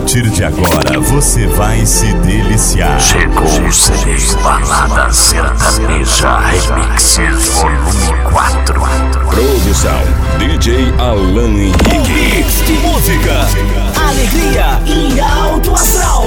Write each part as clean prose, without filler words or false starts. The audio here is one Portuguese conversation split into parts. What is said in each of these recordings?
partir de agora você vai se deliciar. Chegou o CD Balada Sertaneja Remixes Volume 4. Produção DJ Alan Henrique. Mix de música, alegria e alto astral.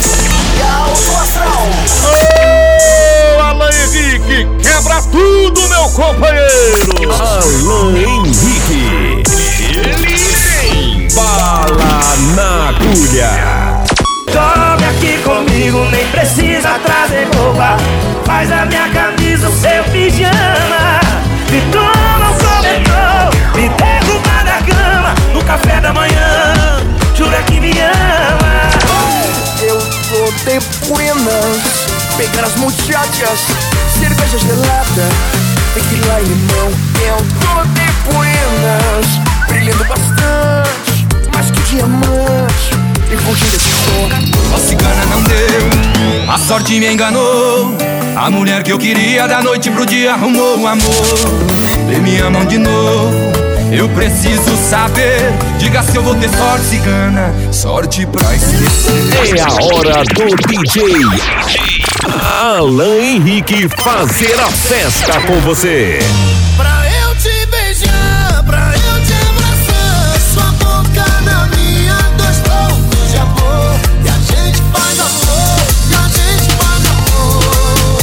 Ô, Alan Henrique, quebra tudo, meu companheiro. Alan Henrique. Ele tem bala na agulha. Dorme aqui comigo, nem precisa trazer roupa. Faz a minha camisa o seu pijama. Me toma um cobertor, me derruba na cama. No café da manhã, jura que me ama. Eu tô de buenas, pegar as muchachas, cerveja gelada, tequila e limão. Eu tô de buenas, brilhando bastante, mais que diamante, e fugindo desse som. A cigana não deu, a sorte me enganou. A mulher que eu queria da noite pro dia arrumou um amor. Vem me amam de novo, eu preciso saber. Diga se eu vou ter sorte, cigana, sorte pra esquecer. É a hora do DJ Alan Henrique fazer a festa com você. Pra eu te beijar, pra eu te abraçar, sua boca na minha, dois poucos de amor. E a gente faz amor, e a gente faz amor.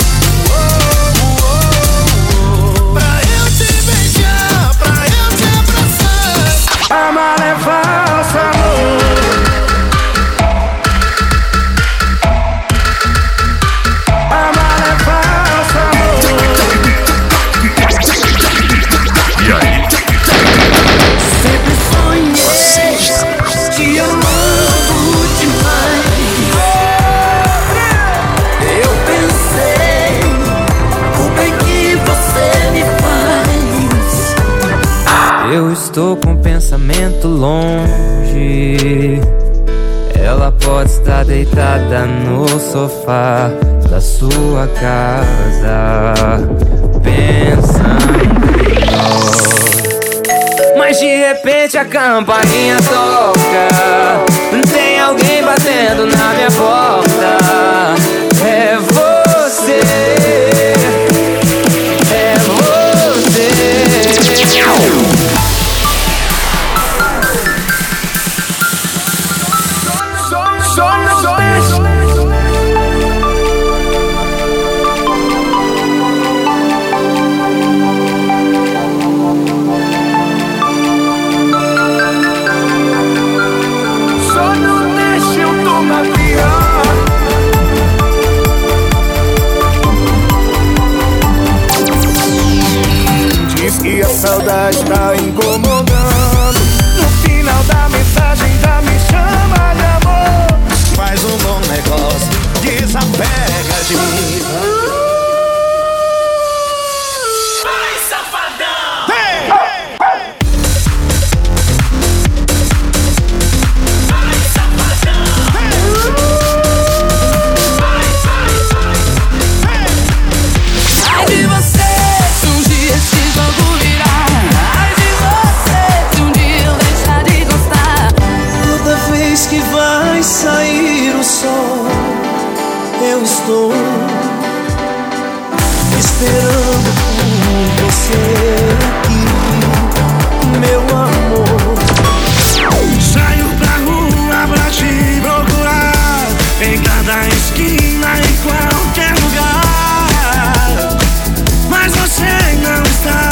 Pra eu te beijar, pra eu te abraçar. Amar é falso, amor. Amar é falso, amor. E aí? Sempre sonhei te amando demais. Eu pensei o bem que você me faz. Eu estou com o pensamento longe. Ela pode estar deitada no sofá da sua casa, pensando em nós. Mas de repente a campainha toca, tem alguém batendo na minha porta. É você, é você. Só não deixa eu tomar pior. Diz que a saudade tá incomodando. No final da mensagem já me chama de amor. Faz um bom negócio, desapega de mim. Ai de você, se um dia esse jogo virar. Ai de você, se um dia eu deixar de gostar. Toda vez que vai sair o sol, eu estou esperando por você aqui, meu amor. Saio pra rua pra te procurar, em cada esquina, em qualquer lugar, mas você não está.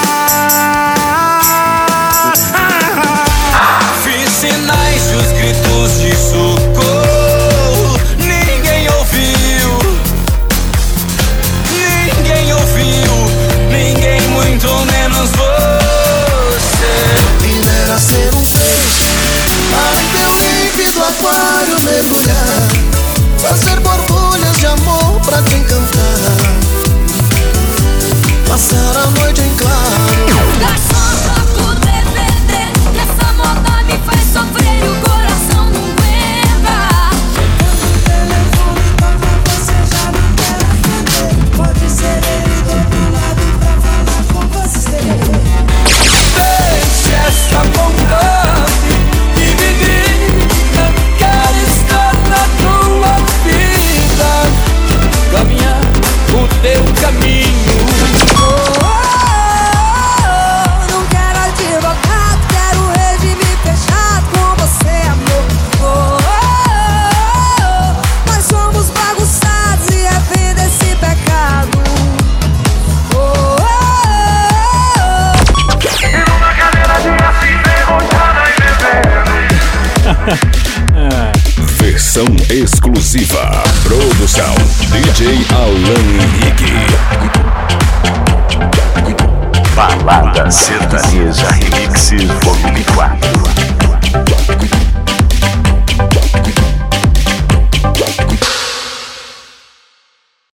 Fiz sinais e os gritos de socorro, ninguém ouviu, ninguém, muito menos você. Quem dera ser um peixe para teu límpido aquário mergulhar, fazer borbulhas de amor pra te encantar, passar a noite em claro. Garçom, toca o DVD, que essa moda me faz sofrer e o coração não aguenta. O telefone toca, você já não quer atender. Pode ser ele do outro lado pra falar com você. Deixe essa vontade e me diga exclusiva. Produção DJ Alan